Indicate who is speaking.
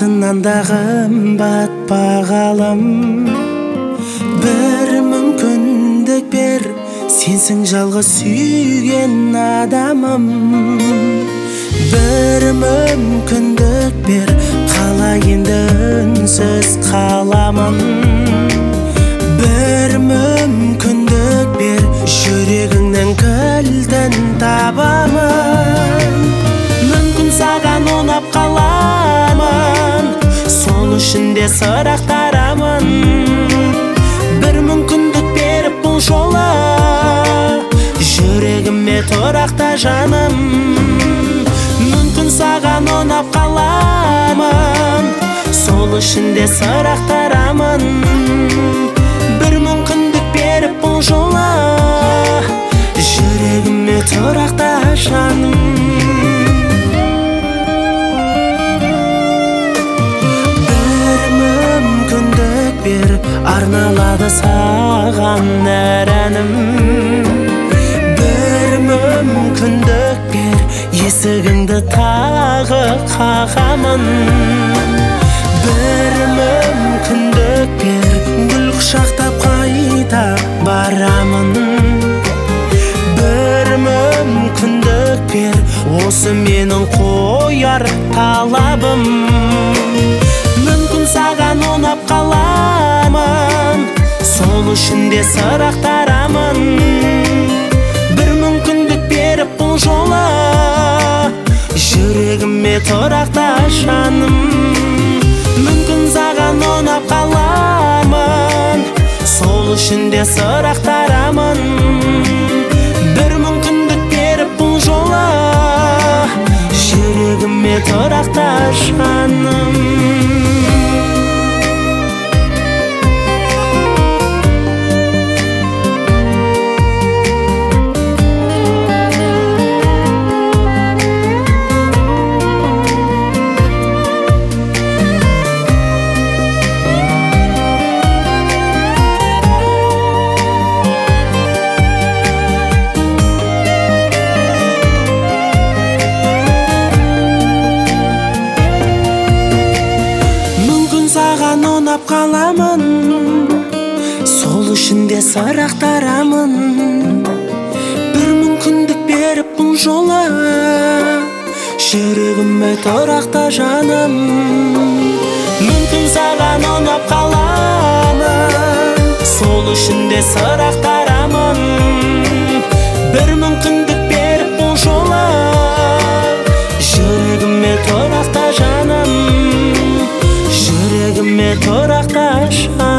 Speaker 1: алтыннан да қымбат бағалым. Бір мүмкіндік бер, сенсің жалғыз сүйген адамым. Бір мүмкіндік бер, қалай енді үнсіз қаламын. Бір мүмкіндік бер, жүрегіңнің кілтін табамын. Мүмкін саған ұнап қаламын, сол үшін де сұрақтарамын. Бір мүмкіндік беріп бұл жолы, жүрегіме тұрақта жаным. Мүмкін саған ұнап қаламын, сол үшін де сұрақтарамын. Бір мүмкіндік беріп бұл жолы, жүрегіме тұрақта жаным. Бір мүмкіндік бер, арналады саған әр әнім. Бір мүмкіндік бер, есігіңді тағы қағамын. Бір мүмкіндік бер, гүл құшақтап қайта барамын. Бір мүмкіндік бер, осы менің қояр талабым. Мүмкін саған ұнап қаламын, сол үшін де сұрақтарамын. Бір мүмкіндік беріп бұл жолы, жүрегіме тұрақта жаным. Мүмкін саған ұнап қаламын, сол үшін де сұрақтарамын. Бір мүмкіндік беріп бұл жолы, жүрегіме тұрақта жаным. Саған ұнап қаламын, сол үшін де сұрақтарамын. Бір мүмкіндік беріп бұл жолы, жүрегіме тұрақта жаным. Мүмкін саған ұнап қаламын, сол үшін де сұрақтарамын. Бір мүмкіндік беріп бұл жолы, жүрегіме тұрақта жаным. Жүрегіме тұрақта жаным.